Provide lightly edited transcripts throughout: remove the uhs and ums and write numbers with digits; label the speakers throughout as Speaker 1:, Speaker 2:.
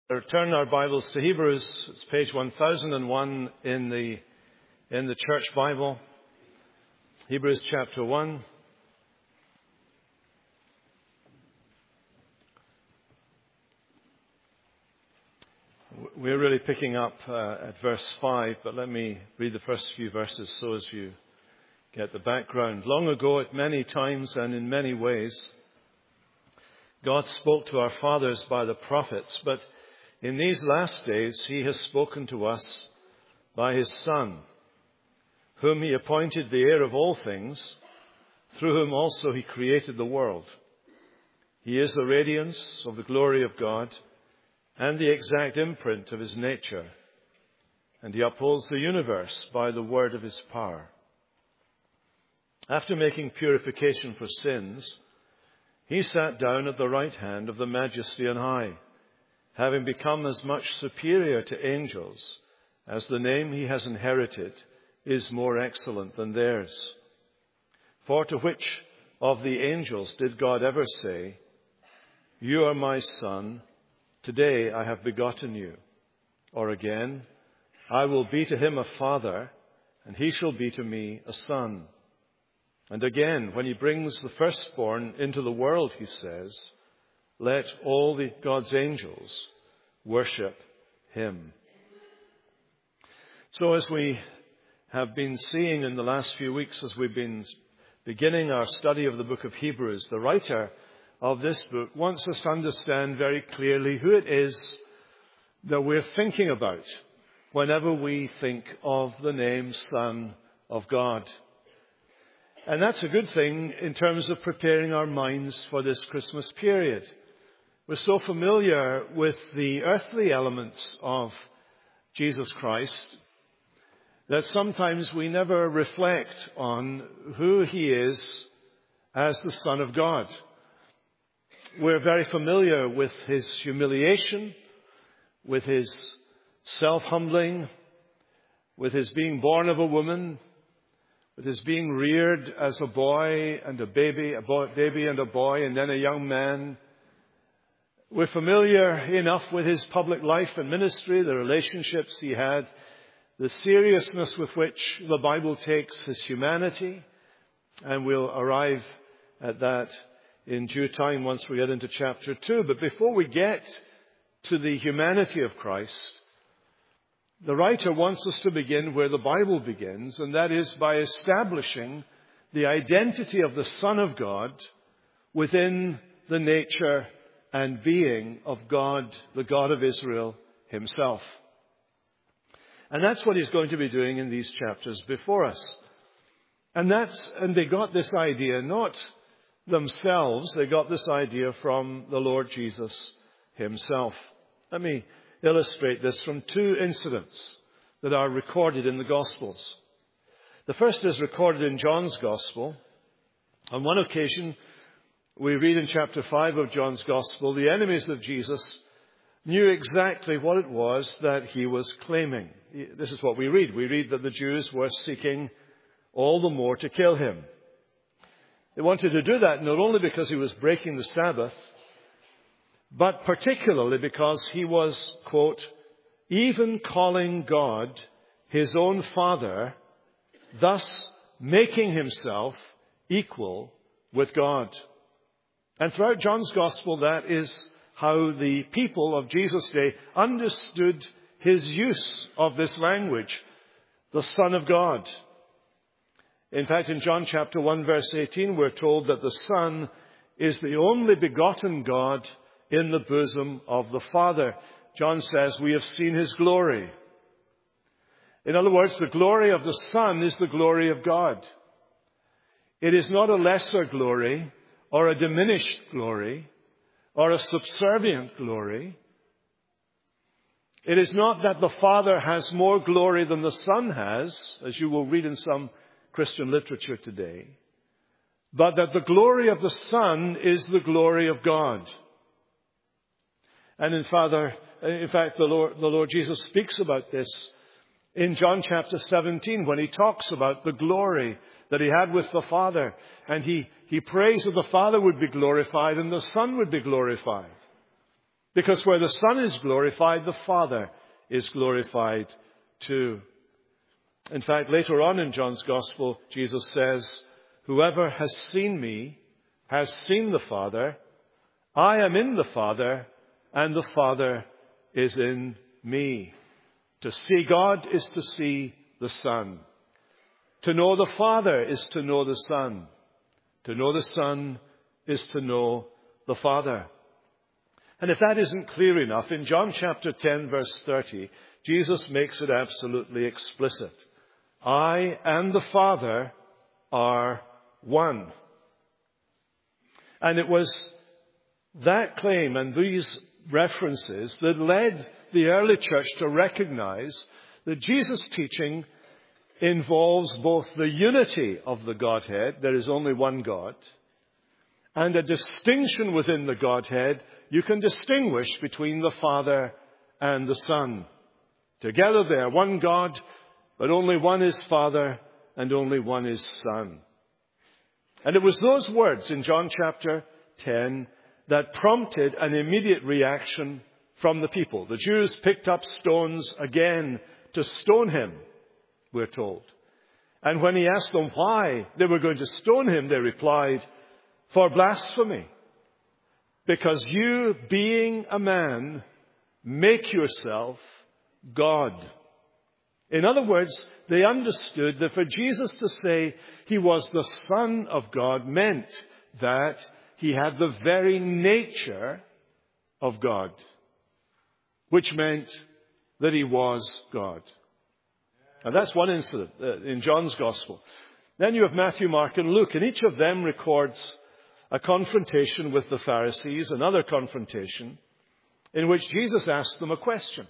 Speaker 1: Turn our Bibles to Hebrews. It's page 1001 in the Church Bible. Hebrews chapter 1. We're really picking up at verse 5, but let me read the first few verses so as you get the background. Long ago, at many times and in many ways, God spoke to our fathers by the prophets, but in these last days, he has spoken to us by his Son, whom he appointed the heir of all things, through whom also he created the world. He is the radiance of the glory of God and the exact imprint of his nature, and he upholds the universe by the word of his power. After making purification for sins, he sat down at the right hand of the Majesty on high, having become as much superior to angels as the name he has inherited is more excellent than theirs. For to which of the angels did God ever say, "You are my son, today I have begotten you"? Or again, "I will be to him a father, and he shall be to me a son"? And again, when he brings the firstborn into the world, he says, "Let all God's angels worship him." So as we have been seeing in the last few weeks, as we've been beginning our study of the book of Hebrews, the writer of this book wants us to understand very clearly who it is that we're thinking about whenever we think of the name Son of God. And that's a good thing in terms of preparing our minds for this Christmas period. We're so familiar with the earthly elements of Jesus Christ that sometimes we never reflect on who he is as the Son of God. We're very familiar with his humiliation, with his self-humbling, with his being born of a woman, with his being reared as a boy and a baby and a boy, and then a young man. We're familiar enough with his public life and ministry, the relationships he had, the seriousness with which the Bible takes his humanity, and we'll arrive at that in due time once we get into chapter 2. But before we get to the humanity of Christ, the writer wants us to begin where the Bible begins, and that is by establishing the identity of the Son of God within the nature and being of God, the God of Israel himself. And that's what he's going to be doing in these chapters before us. And they got this idea not themselves, they got this idea from the Lord Jesus himself. Let me illustrate this from two incidents that are recorded in the Gospels. The first is recorded in John's Gospel. On one occasion, we read in chapter 5 of John's Gospel, the enemies of Jesus knew exactly what it was that he was claiming. This is what we read. We read that the Jews were seeking all the more to kill him. They wanted to do that not only because he was breaking the Sabbath, but particularly because he was, quote, even calling God his own Father, thus making himself equal with God. And throughout John's Gospel, that is how the people of Jesus' day understood his use of this language, the Son of God. In fact, in John chapter 1, verse 18, we're told that the Son is the only begotten God in the bosom of the Father. John says, "We have seen his glory." In other words, the glory of the Son is the glory of God. It is not a lesser glory or a diminished glory or a subservient glory. It is not that the Father has more glory than the Son has, as you will read in some Christian literature today, but that the glory of the Son is the glory of God. And in fact, the Lord Jesus speaks about this in John chapter 17 when he talks about the glory that he had with the Father. And he prays that the Father would be glorified and the Son would be glorified. Because where the Son is glorified, the Father is glorified too. In fact, later on in John's Gospel, Jesus says, "Whoever has seen me has seen the Father. I am in the Father, and the Father is in me." To see God is to see the Son. To know the Father is to know the Son. To know the Son is to know the Father. And if that isn't clear enough, in John chapter 10, verse 30, Jesus makes it absolutely explicit. I and the Father are one. And it was that claim and these references that led the early church to recognize that Jesus' teaching involves both the unity of the Godhead, there is only one God, and a distinction within the Godhead. You can distinguish between the Father and the Son. Together they are one God, but only one is Father and only one is Son. And it was those words in John chapter 10 that prompted an immediate reaction from the people. The Jews picked up stones again to stone him, we're told. And when he asked them why they were going to stone him, they replied, "For blasphemy. Because you, being a man, make yourself God." In other words, they understood that for Jesus to say he was the Son of God meant that he had the very nature of God, which meant that he was God. And that's one incident in John's Gospel. Then you have Matthew, Mark, and Luke, and each of them records a confrontation with the Pharisees, another confrontation, in which Jesus asked them a question.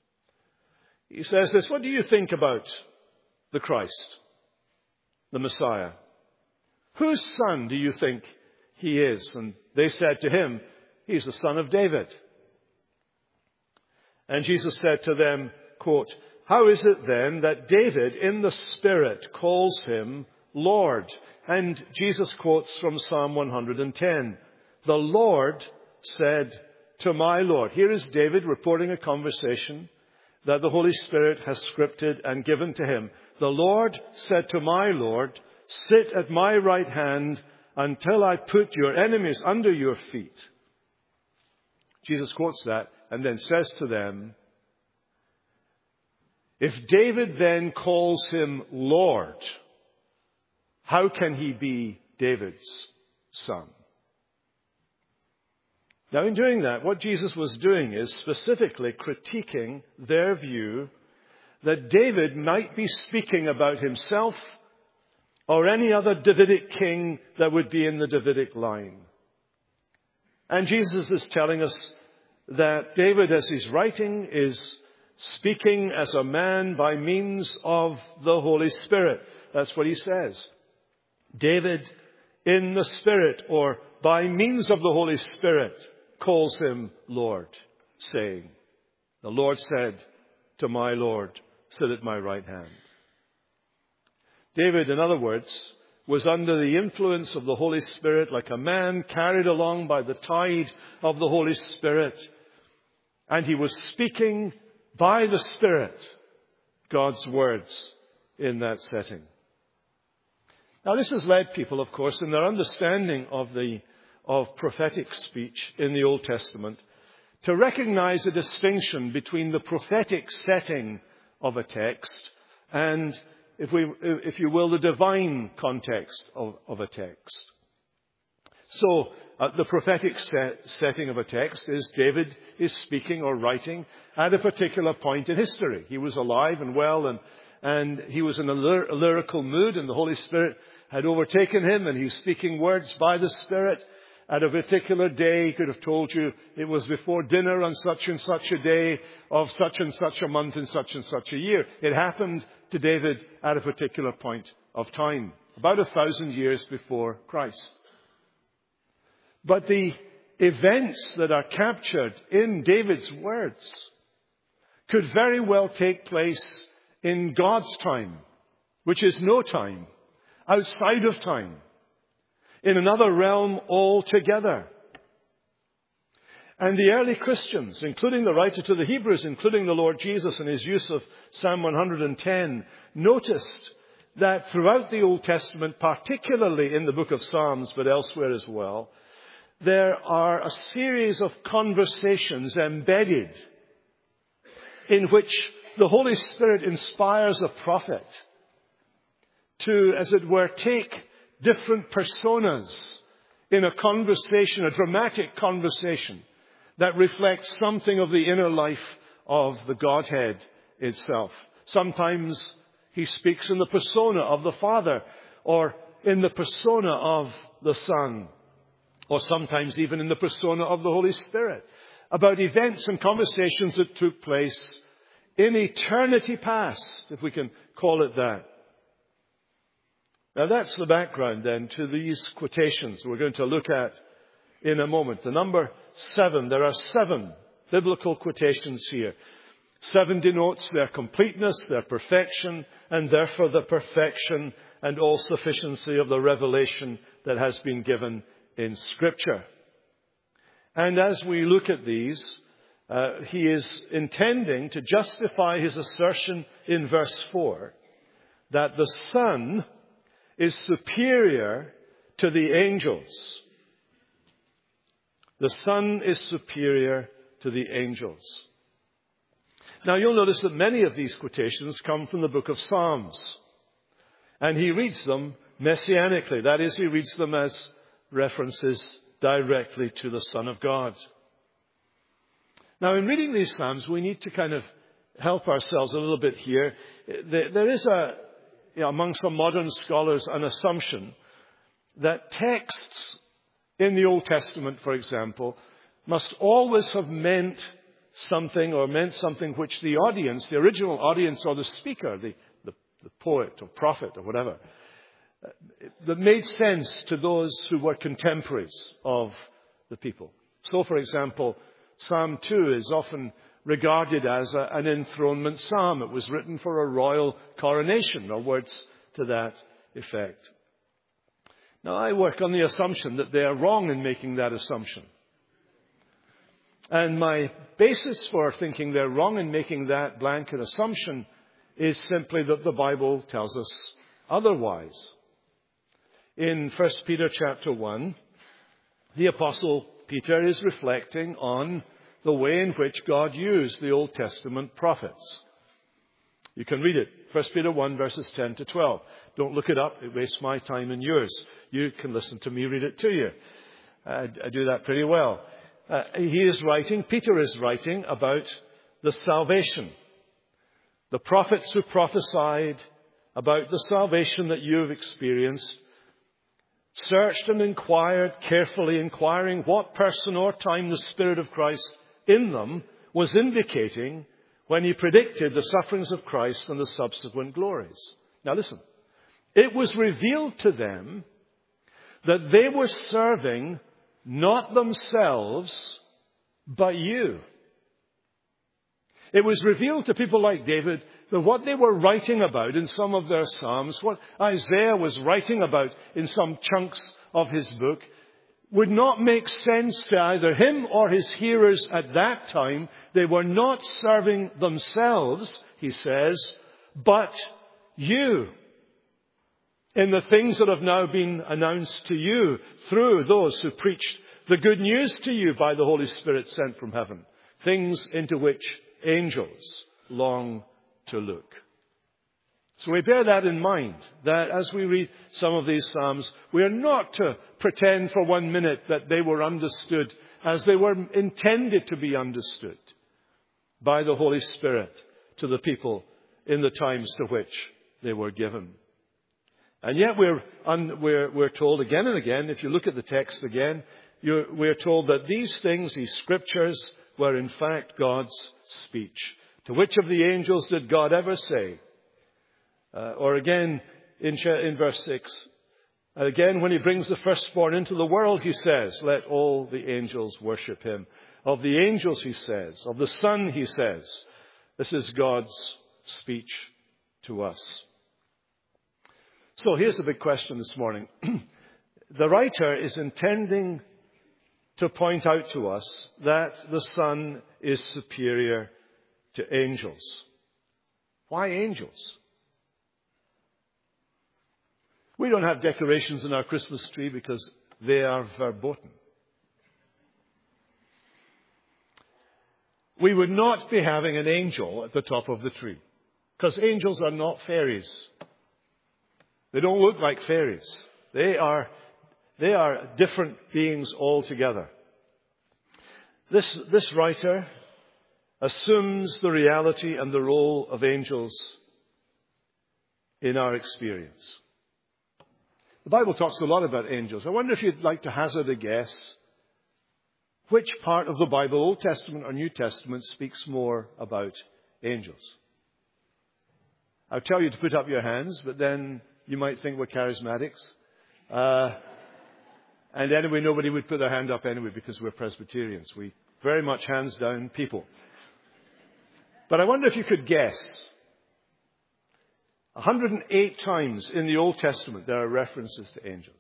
Speaker 1: He says this, "What do you think about the Christ, the Messiah? Whose son do you think he is?" And they said to him, "He's the son of David." And Jesus said to them, quote, "How is it then that David in the Spirit calls him Lord?" And Jesus quotes from Psalm 110, "The Lord said to my Lord." Here is David reporting a conversation that the Holy Spirit has scripted and given to him. "The Lord said to my Lord, sit at my right hand until I put your enemies under your feet." Jesus quotes that and then says to them, "If David then calls him Lord, how can he be David's son?" Now, in doing that, what Jesus was doing is specifically critiquing their view that David might be speaking about himself or any other Davidic king that would be in the Davidic line. And Jesus is telling us that David, as he's writing, is speaking as a man by means of the Holy Spirit. That's what he says. David in the Spirit, or by means of the Holy Spirit, calls him Lord, saying, "The Lord said to my Lord, sit at my right hand." David, in other words, was under the influence of the Holy Spirit like a man carried along by the tide of the Holy Spirit. And he was speaking by the Spirit God's words in that setting. Now, this has led people, of course, in their understanding of prophetic speech in the Old Testament to recognize a distinction between the prophetic setting of a text and, if you will, the divine context of a text. So, the prophetic setting of a text is David is speaking or writing at a particular point in history. He was alive and well, and he was in a lyrical mood, and the Holy Spirit had overtaken him, and he's speaking words by the Spirit. At a particular day, he could have told you it was before dinner on such and such a day of such and such a month in such and such a year. It happened to David at a particular point of time, about 1,000 years before Christ. But the events that are captured in David's words could very well take place in God's time, which is no time, outside of time, in another realm altogether. And the early Christians, including the writer to the Hebrews, including the Lord Jesus in his use of Psalm 110, noticed that throughout the Old Testament, particularly in the book of Psalms, but elsewhere as well, there are a series of conversations embedded in which the Holy Spirit inspires a prophet to, as it were, take different personas in a conversation, a dramatic conversation that reflects something of the inner life of the Godhead itself. Sometimes he speaks in the persona of the Father, or in the persona of the Son, or sometimes even in the persona of the Holy Spirit, about events and conversations that took place in eternity past, if we can call it that. Now that's the background then to these quotations we're going to look at in a moment. The number 7, there are 7 biblical quotations here. 7 denotes their completeness, their perfection, and therefore the perfection and all sufficiency of the revelation that has been given in Scripture. And as we look at these, he is intending to justify his assertion in verse 4 that the Son is superior to the angels. The Son is superior to the angels. Now you'll notice that many of these quotations come from the book of Psalms. And he reads them messianically. That is, he reads them as references directly to the Son of God. Now in reading these Psalms, we need to kind of help ourselves a little bit here. There is among some modern scholars an assumption that texts in the Old Testament, for example, must always have meant something which the audience, the original audience or the speaker, the poet or prophet or whatever, that made sense to those who were contemporaries of the people. So, for example, Psalm 2 is often regarded as an enthronement psalm. It was written for a royal coronation, or words to that effect. Now, I work on the assumption that they are wrong in making that assumption. And my basis for thinking they're wrong in making that blanket assumption is simply that the Bible tells us otherwise. In 1 Peter chapter 1, the Apostle Peter is reflecting on the way in which God used the Old Testament prophets. You can read it. 1 Peter 1 verses 10 to 12. Don't look it up. It wastes my time and yours. You can listen to me read it to you. I do that pretty well. Peter is writing about the salvation. The prophets who prophesied about the salvation that you've experienced searched and inquired carefully, inquiring what person or time the Spirit of Christ in them was indicating when he predicted the sufferings of Christ and the subsequent glories. Now listen, it was revealed to them that they were serving not themselves, but you. It was revealed to people like David that what they were writing about in some of their Psalms, what Isaiah was writing about in some chunks of his book, would not make sense to either him or his hearers at that time. They were not serving themselves, he says, but you, in the things that have now been announced to you through those who preached the good news to you by the Holy Spirit sent from heaven, things into which angels long to look. So we bear that in mind, that as we read some of these Psalms, we are not to pretend for 1 minute that they were understood as they were intended to be understood by the Holy Spirit to the people in the times to which they were given. And yet we're told again and again, if you look at the text again, we're told that these things, these scriptures, were in fact God's speech. To which of the angels did God ever say? Or again, in verse 6, again, when he brings the firstborn into the world, he says, let all the angels worship him. Of the angels, he says. Of the Son, he says. This is God's speech to us. So here's the big question this morning. The writer is intending to point out to us that the Son is superior to angels. Why angels? We don't have decorations in our Christmas tree because they are verboten. We would not be having an angel at the top of the tree because angels are not fairies. They don't look like fairies. They are different beings altogether. This writer assumes the reality and the role of angels in our experience. The Bible talks a lot about angels. I wonder if you'd like to hazard a guess which part of the Bible, Old Testament or New Testament, speaks more about angels. I'll tell you to put up your hands, but then you might think we're charismatics. And anyway, nobody would put their hand up anyway because we're Presbyterians. We very much hands down people. But I wonder if you could guess. 108 times in the Old Testament there are references to angels.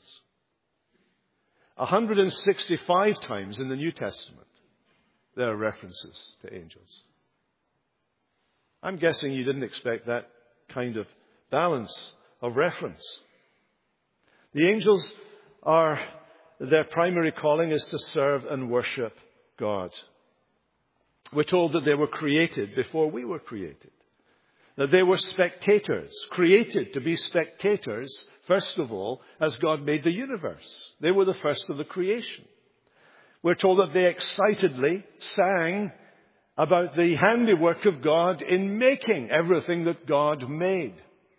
Speaker 1: 165 times in the New Testament there are references to angels. I'm guessing you didn't expect that kind of balance of reference. The angels their primary calling is to serve and worship God. We're told that they were created before we were created. That they were spectators, created to be spectators, first of all, as God made the universe. They were the first of the creation. We're told that they excitedly sang about the handiwork of God in making everything that God made.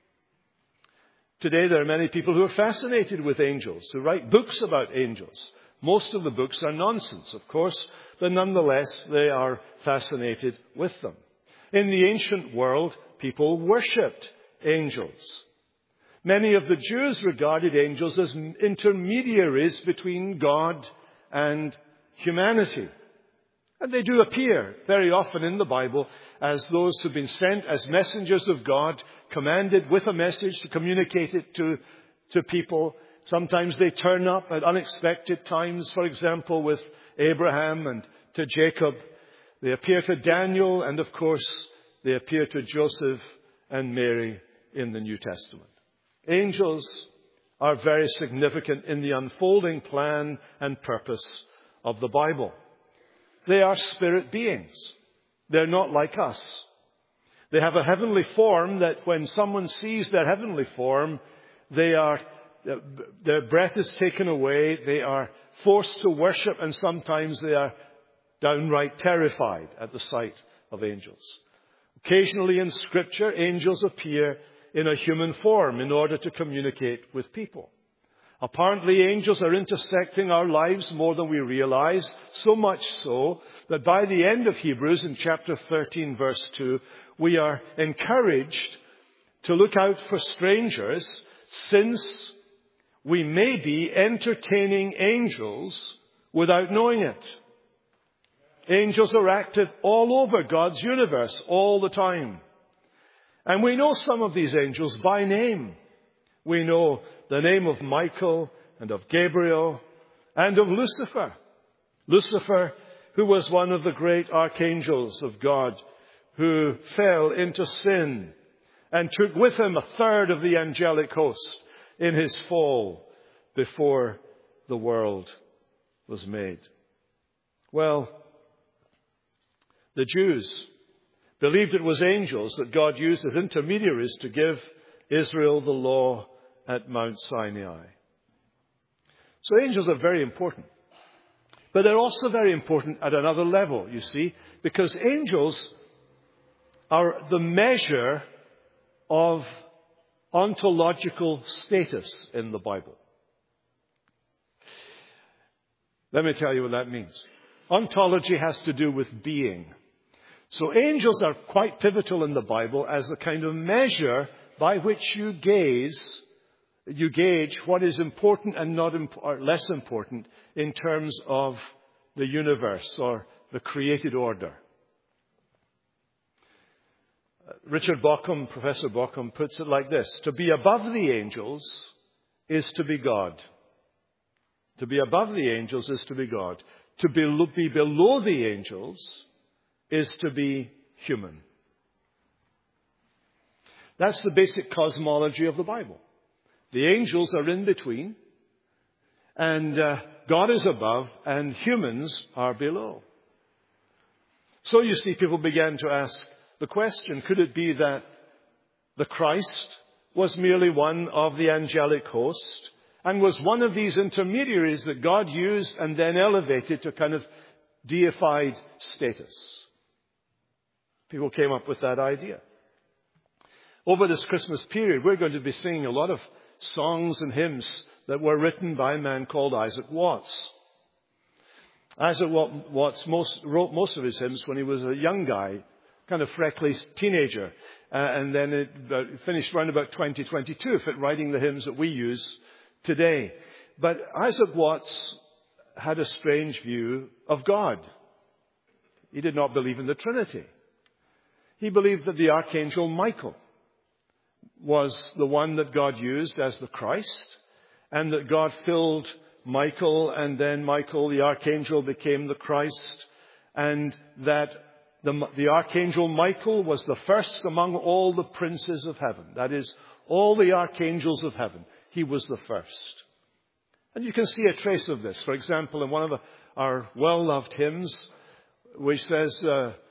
Speaker 1: Today there are many people who are fascinated with angels, who write books about angels. Most of the books are nonsense, of course, but nonetheless they are fascinated with them. In the ancient world, people worshipped angels. Many of the Jews regarded angels as intermediaries between God and humanity. And they do appear very often in the Bible as those who've been sent as messengers of God, commanded with a message to communicate it to people. Sometimes they turn up at unexpected times, for example, with Abraham and to Jacob. They appear to Daniel, and of course, they appear to Joseph and Mary in the New Testament. Angels are very significant in the unfolding plan and purpose of the Bible. They are spirit beings. They're not like us. They have a heavenly form that when someone sees their heavenly form, their breath is taken away. They are forced to worship, and sometimes they are downright terrified at the sight of angels. Occasionally in Scripture, angels appear in a human form in order to communicate with people. Apparently, angels are intersecting our lives more than we realize, so much so that by the end of Hebrews, in chapter 13, verse 2, we are encouraged to look out for strangers, since we may be entertaining angels without knowing it. Angels are active all over God's universe all the time. And we know some of these angels by name. We know the name of Michael and of Gabriel and of Lucifer. Lucifer, who was one of the great archangels of God, who fell into sin and took with him a third of the angelic host in his fall before the world was made. Well, the Jews believed it was angels that God used as intermediaries to give Israel the law at Mount Sinai. So angels are very important. But they're also very important at another level, you see, because angels are the measure of ontological status in the Bible. Let me tell you what that means. Ontology has to do with being. So angels are quite pivotal in the Bible as a kind of measure by which you gauge what is important and not or less important in terms of the universe or the created order. Richard Bauckham, Professor Bauckham, puts it like this: to be above the angels is to be God. To be above the angels is to be God. to be below the angels is to be human. That's the basic cosmology of the Bible. The angels are in between, and God is above, and humans are below. So you see, people began to ask the question, could it be that the Christ was merely one of the angelic host and was one of these intermediaries that God used and then elevated to kind of deified status? People came up with that idea. Over this Christmas period, we're going to be singing a lot of songs and hymns that were written by a man called Isaac Watts. Isaac Watts wrote most of his hymns when he was a young guy, kind of freckly teenager. And then it finished around about 2022, writing the hymns that we use today. But Isaac Watts had a strange view of God. He did not believe in the Trinity. He believed that the Archangel Michael was the one that God used as the Christ, and that God filled Michael, and then Michael, the Archangel, became the Christ, and that the Archangel Michael was the first among all the princes of heaven. That is, all the archangels of heaven. He was the first. And you can see a trace of this. For example, in one of our well-loved hymns, which says,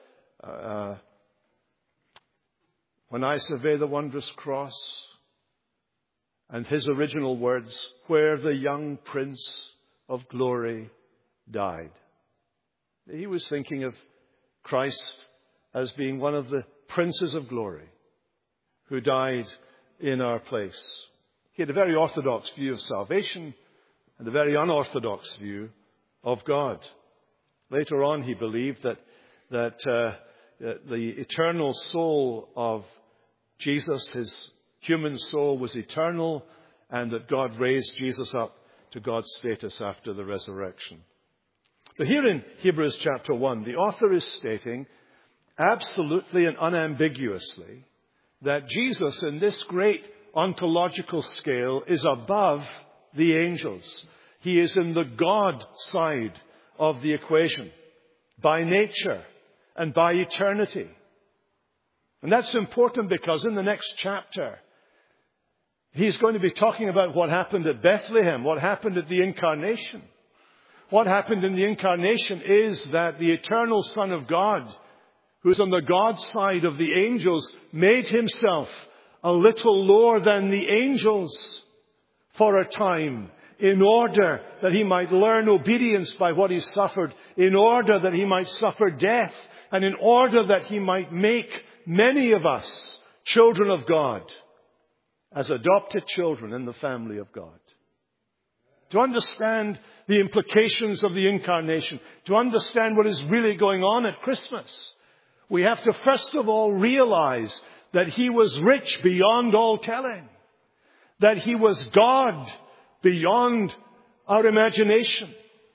Speaker 1: when I survey the wondrous cross, and his original words, where the young Prince of Glory died. He was thinking of Christ as being one of the princes of glory who died in our place. He had a very orthodox view of salvation and a very unorthodox view of God. Later on, he believed that the eternal soul of Jesus, his human soul, was eternal, and that God raised Jesus up to God's status after the resurrection. But here in Hebrews chapter 1, the author is stating absolutely and unambiguously that Jesus, in this great ontological scale, is above the angels. He is in the God side of the equation, by nature and by eternity. And that's important because in the next chapter, he's going to be talking about what happened at Bethlehem, what happened at the Incarnation. What happened in the Incarnation is that the eternal Son of God, who is on the God side of the angels, made himself a little lower than the angels for a time, in order that he might learn obedience by what he suffered, in order that he might suffer death, and in order that he might make many of us children of God, as adopted children in the family of God. To understand the implications of the Incarnation, to understand what is really going on at Christmas, we have to first of all realize that he was rich beyond all telling, that he was God beyond our imagination,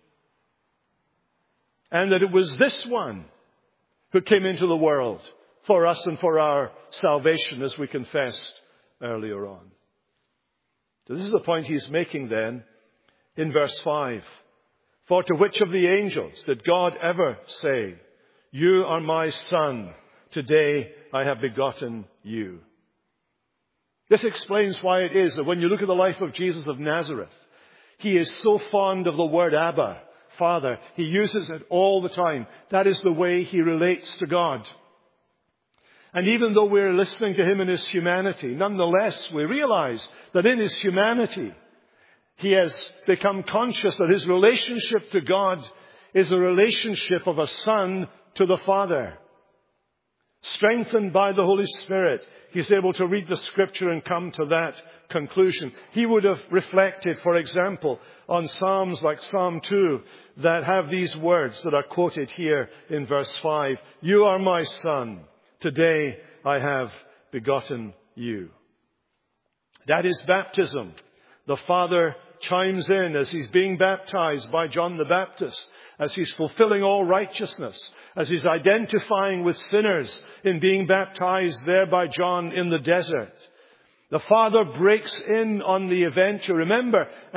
Speaker 1: and that it was this one who came into the world for us and for our salvation, as we confessed earlier on. So this is the point he's making then in verse 5. For to which of the angels did God ever say, you are my son, today I have begotten you? This explains why it is that when you look at the life of Jesus of Nazareth, he is so fond of the word Abba, Father. He uses it all the time. That is the way he relates to God. And even though we're listening to him in his humanity, nonetheless, we realize that in his humanity, he has become conscious that his relationship to God is a relationship of a son to the Father. Strengthened by the Holy Spirit, he's able to read the Scripture and come to that conclusion. He would have reflected, for example, on Psalms like Psalm 2 that have these words that are quoted here in verse 5. You are my son. Today I have begotten you. That is baptism. The Father chimes in as he's being baptized by John the Baptist, as he's fulfilling all righteousness, as he's identifying with sinners in being baptized there by John in the desert. The Father breaks in on the event, you remember, and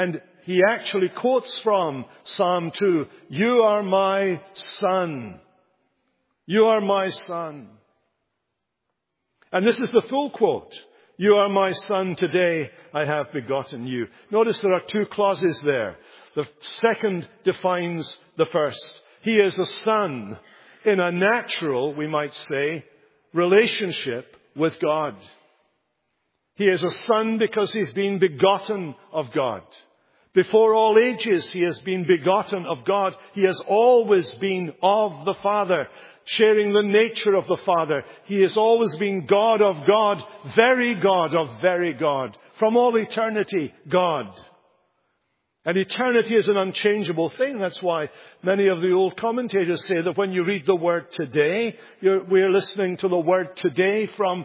Speaker 1: he actually quotes from Psalm 2, "You are my son. You are my son." And this is the full quote. "You are my son, today I have begotten you." Notice there are two clauses there. The second defines the first. He is a son in a natural, we might say, relationship with God. He is a son because he's been begotten of God. Before all ages, he has been begotten of God. He has always been of the Father, sharing the nature of the Father. He has always been God of God, very God of very God. From all eternity, God. And eternity is an unchangeable thing. That's why many of the old commentators say that when you read the word today, we're listening to the word today from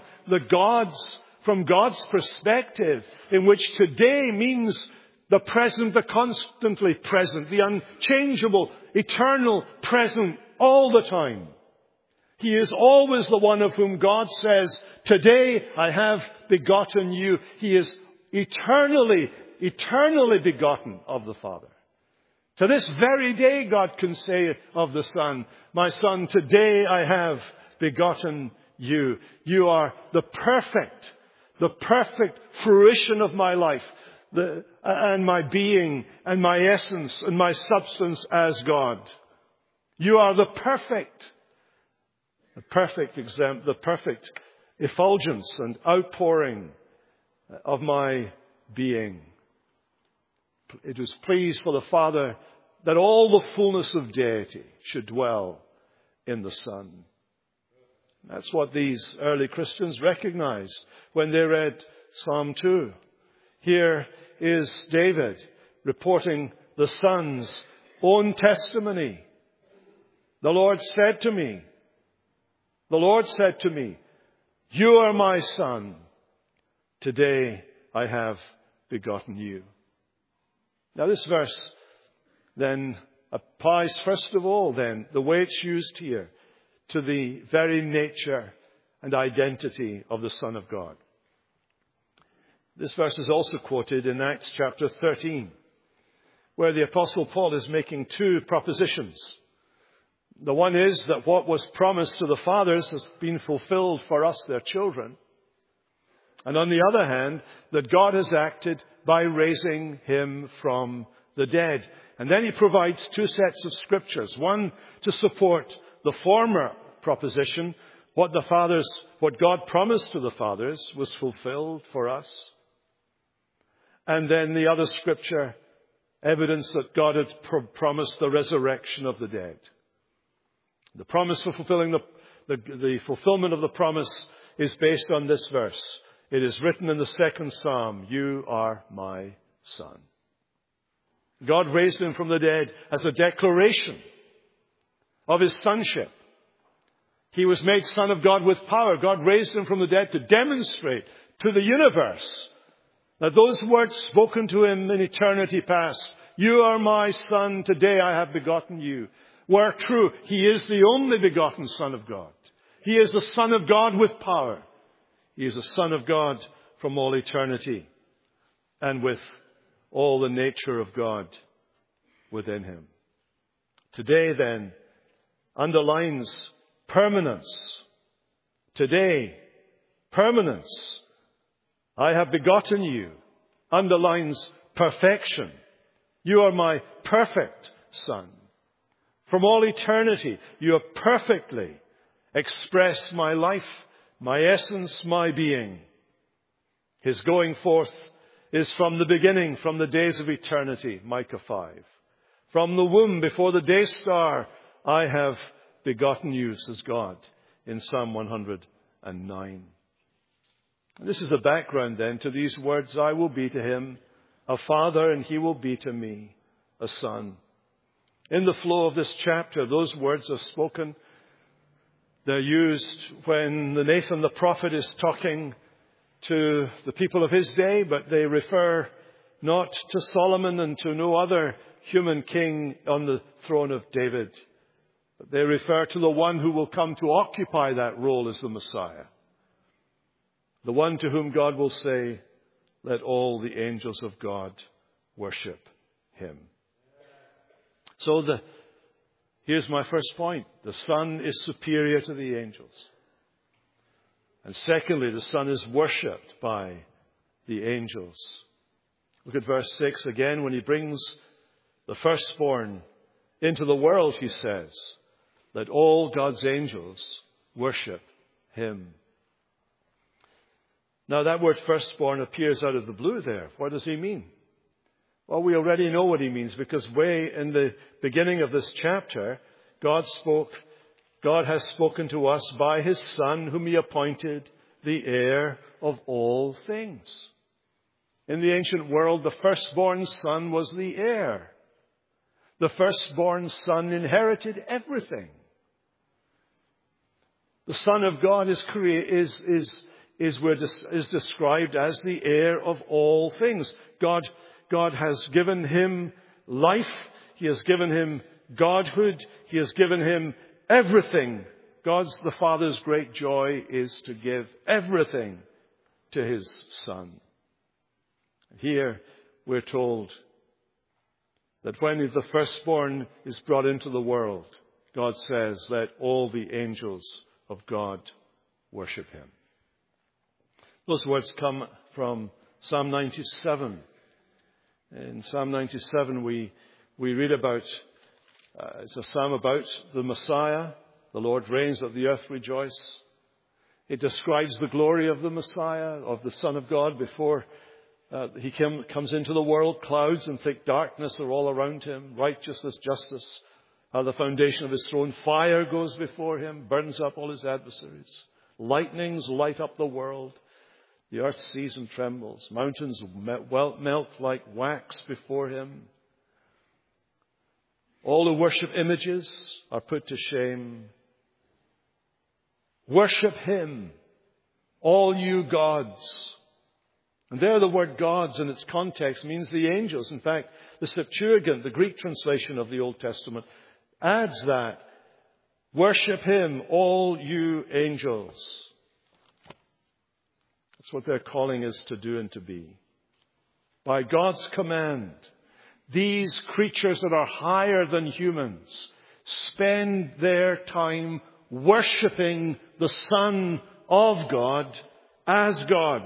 Speaker 1: God's perspective, in which today means the present, the constantly present, the unchangeable, eternal present all the time. He is always the one of whom God says, "Today I have begotten you." He is eternally begotten of the Father. To this very day, God can say of the Son, "My Son, today I have begotten you." You are the perfect fruition of my life, and my being, and my essence, and my substance as God. You are the perfect effulgence and outpouring of my being. It was pleased for the Father that all the fullness of deity should dwell in the Son. That's what these early Christians recognized when they read Psalm 2. Here is David reporting the Son's own testimony. The Lord said to me, "You are my Son. Today I have begotten you." Now this verse then applies first of all then, the way it's used here, to the very nature and identity of the Son of God. This verse is also quoted in Acts chapter 13, where the Apostle Paul is making two propositions. The one is that what was promised to the fathers has been fulfilled for us, their children. And on the other hand, that God has acted by raising him from the dead. And then he provides two sets of scriptures. One to support the former proposition, what God promised to the fathers was fulfilled for us. And then the other scripture, evidence that God had promised the resurrection of the dead. The promise for fulfilling the fulfillment of the promise is based on this verse. It is written in the second Psalm, "You are my Son." God raised him from the dead as a declaration of his sonship. He was made Son of God with power. God raised him from the dead to demonstrate to the universe that those words spoken to him in eternity past, "You are my Son, today I have begotten you," were true. He is the only begotten Son of God. He is the Son of God with power. He is the Son of God from all eternity and with all the nature of God within him. Today then underlines permanence. Today, permanence. "I have begotten you" underlines perfection. You are my perfect Son. From all eternity, you have perfectly expressed my life, my essence, my being. His going forth is from the beginning, from the days of eternity, Micah 5. From the womb, before the day star, I have begotten you, says God in Psalm 109. And this is the background then to these words, "I will be to him a father, and he will be to me a son." In the flow of this chapter, those words are spoken. They're used when Nathan the prophet is talking to the people of his day, but they refer not to Solomon and to no other human king on the throne of David. But they refer to the one who will come to occupy that role as the Messiah. The one to whom God will say, "Let all the angels of God worship him. So here's my first point. The Son is superior to the angels. And secondly, the Son is worshipped by the angels. Look at verse 6 again. When he brings the firstborn into the world, he says, let all God's angels worship him. Now that word firstborn appears out of the blue there. What does he mean? Well, we already know what he means, because way in the beginning of this chapter, God has spoken to us by his Son, whom he appointed the heir of all things. In the ancient world, the firstborn son was the heir. The firstborn son inherited everything. The Son of God is described as the heir of all things. God has given him life. He has given him godhood. He has given him everything. The Father's great joy is to give everything to his Son. Here we're told that when the firstborn is brought into the world, God says, let all the angels of God worship him. Those words come from Psalm 97. In Psalm 97 we read about, it's a psalm about the Messiah. The Lord reigns, let the earth rejoice. It describes the glory of the Messiah, of the Son of God, before he comes into the world. Clouds and thick darkness are all around him. Righteousness, justice are the foundation of his throne. Fire goes before him, burns up all his adversaries. Lightnings light up the world. The earth sees and trembles. Mountains melt like wax before him. All who worship images are put to shame. Worship him, all you gods. And there the word gods in its context means the angels. In fact, the Septuagint, the Greek translation of the Old Testament, adds that. Worship him, all you angels. That's what their calling is to do and to be. By God's command, these creatures that are higher than humans spend their time worshipping the Son of God as God.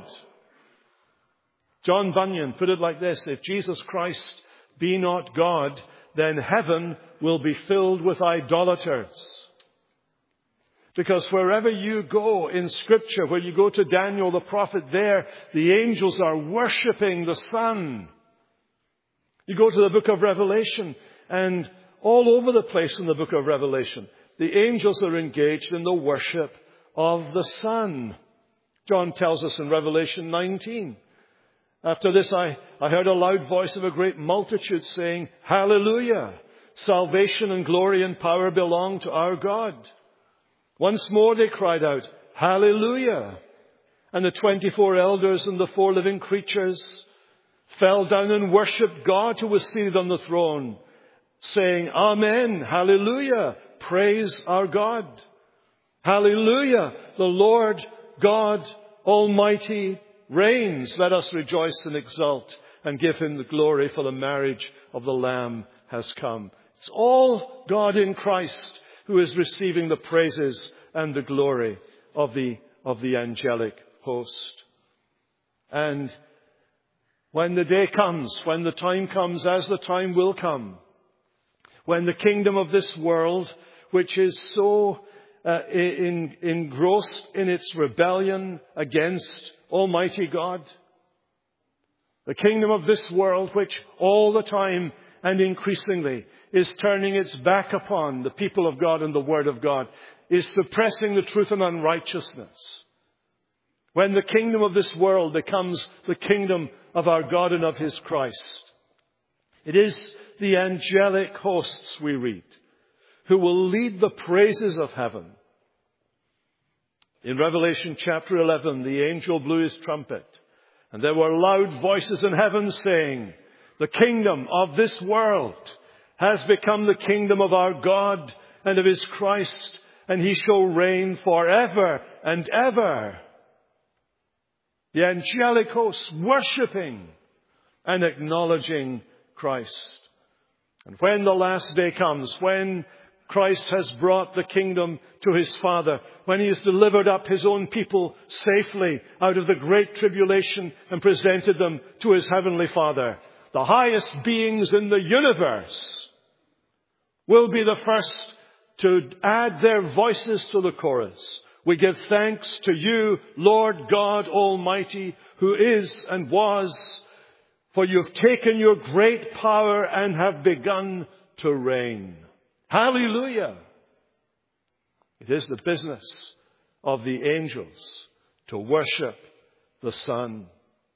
Speaker 1: John Bunyan put it like this: if Jesus Christ be not God, then heaven will be filled with idolaters. Because wherever you go in Scripture, where you go to Daniel the prophet, there the angels are worshipping the Son. You go to the book of Revelation, and all over the place in the book of Revelation, the angels are engaged in the worship of the Son. John tells us in Revelation 19, after this I heard a loud voice of a great multitude saying, Hallelujah! Salvation and glory and power belong to our God. Once more they cried out, Hallelujah! And the 24 elders and the 4 living creatures fell down and worshipped God who was seated on the throne, saying, Amen, Hallelujah, praise our God. Hallelujah, the Lord God Almighty reigns. Let us rejoice and exult and give him the glory, for the marriage of the Lamb has come. It's all God in Christ who is receiving the praises and the glory of the angelic host. And when the day comes, when the time comes, as the time will come, when the kingdom of this world, which is so engrossed in its rebellion against Almighty God, the kingdom of this world, which all the time and increasingly is turning its back upon the people of God and the Word of God, is suppressing the truth and unrighteousness. When the kingdom of this world becomes the kingdom of our God and of his Christ, it is the angelic hosts, we read, who will lead the praises of heaven. In Revelation chapter 11, the angel blew his trumpet, and there were loud voices in heaven saying, the kingdom of this world has become the kingdom of our God and of his Christ, and he shall reign forever and ever. The angelic hosts worshipping and acknowledging Christ. And when the last day comes, when Christ has brought the kingdom to his Father, when he has delivered up his own people safely out of the great tribulation and presented them to his heavenly Father, the highest beings in the universe will be the first to add their voices to the chorus. We give thanks to you, Lord God Almighty, who is and was, for you have taken your great power and have begun to reign. Hallelujah! It is the business of the angels to worship the Son.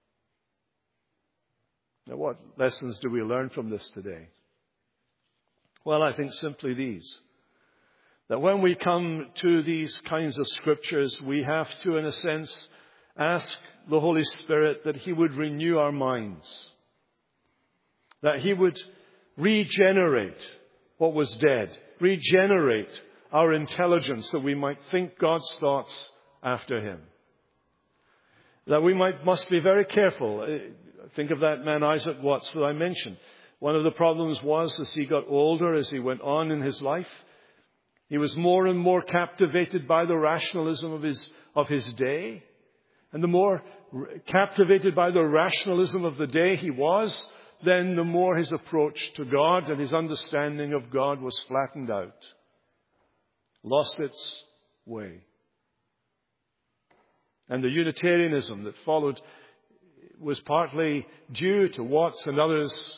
Speaker 1: Now, what lessons do we learn from this today? Well, I think simply these. That when we come to these kinds of scriptures, we have to, in a sense, ask the Holy Spirit that he would renew our minds. That he would regenerate what was dead. Regenerate our intelligence that we might think God's thoughts after him. That we must be very careful. Think of that man Isaac Watts that I mentioned. One of the problems was as he got older, as he went on in his life, he was more and more captivated by the rationalism of his day. And the more captivated by the rationalism of the day he was, then the more his approach to God and his understanding of God was flattened out. Lost its way. And the Unitarianism that followed was partly due to Watts and others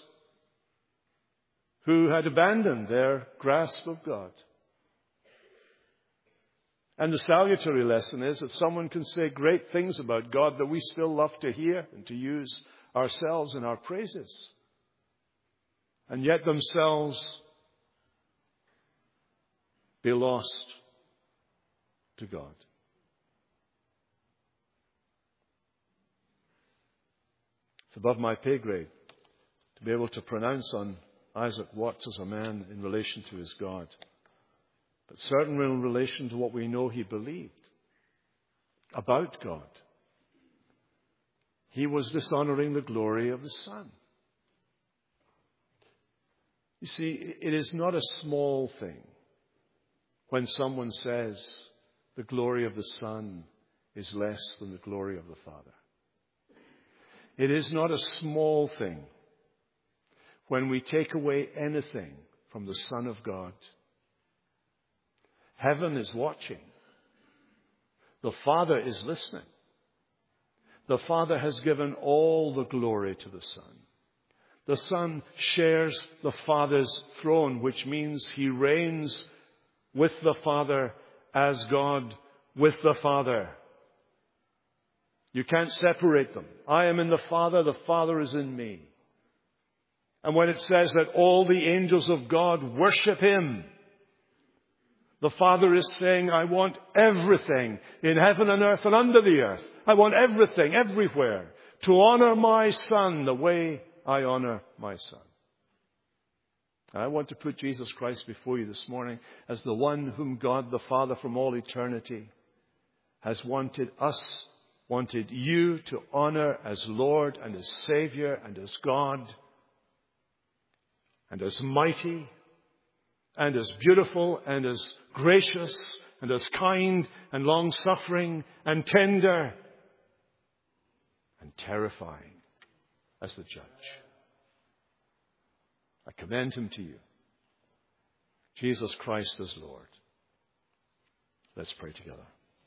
Speaker 1: who had abandoned their grasp of God. And the salutary lesson is that someone can say great things about God that we still love to hear and to use ourselves in our praises, and yet themselves be lost to God. It's above my pay grade to be able to pronounce on Isaac Watts as a man in relation to his God, but certainly in relation to what we know he believed about God. He was dishonoring the glory of the Son. You see, it is not a small thing when someone says the glory of the Son is less than the glory of the Father. It is not a small thing when we take away anything from the Son of God. Heaven is watching. The Father is listening. The Father has given all the glory to the Son. The Son shares the Father's throne, which means he reigns with the Father as God with the Father. You can't separate them. I am in the Father is in me. And when it says that all the angels of God worship him, the Father is saying, I want everything in heaven and earth and under the earth. I want everything, everywhere, to honor my Son the way I honor my Son. I want to put Jesus Christ before you this morning as the one whom God the Father from all eternity has wanted you to honor as Lord and as Savior and as God and as mighty and as beautiful and as gracious and as kind and long-suffering and tender and terrifying as the judge. I commend him to you. Jesus Christ as Lord. Let's pray together.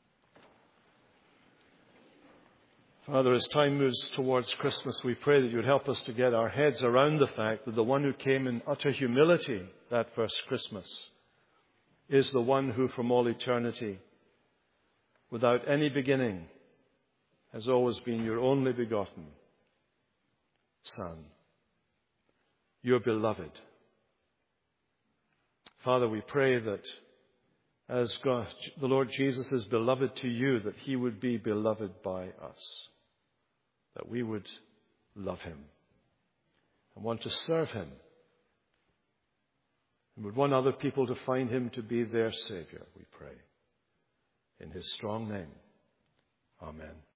Speaker 1: Father, as time moves towards Christmas, we pray that you would help us to get our heads around the fact that the one who came in utter humility that first Christmas is the one who from all eternity, without any beginning, has always been your only begotten Son, your beloved. Father, we pray that as God, the Lord Jesus is beloved to you, that he would be beloved by us, that we would love him and want to serve him and would want other people to find him to be their Savior, we pray. In his strong name, amen.